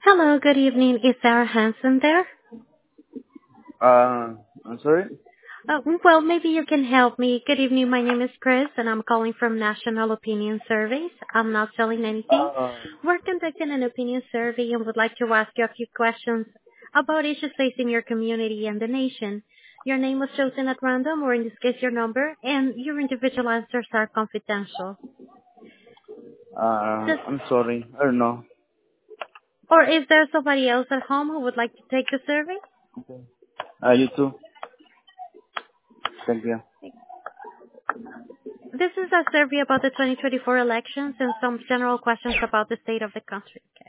Hello, good evening. Is Sarah Hansen there? I'm sorry? Well, maybe you can help me. Good evening. My name is Chris, and I'm calling from National Opinion Surveys. I'm not selling anything. Uh, We're conducting an opinion survey and would like to ask you a few questions about issues facing your community and the nation. Your name was chosen at random, or in this case, your number, and your individual answers are confidential. Does, I'm sorry. I don't know. or is there somebody else at home who would like to take the survey? Okay. You too. Thank you. This is a survey about the 2024 elections and some general questions about the state of the country.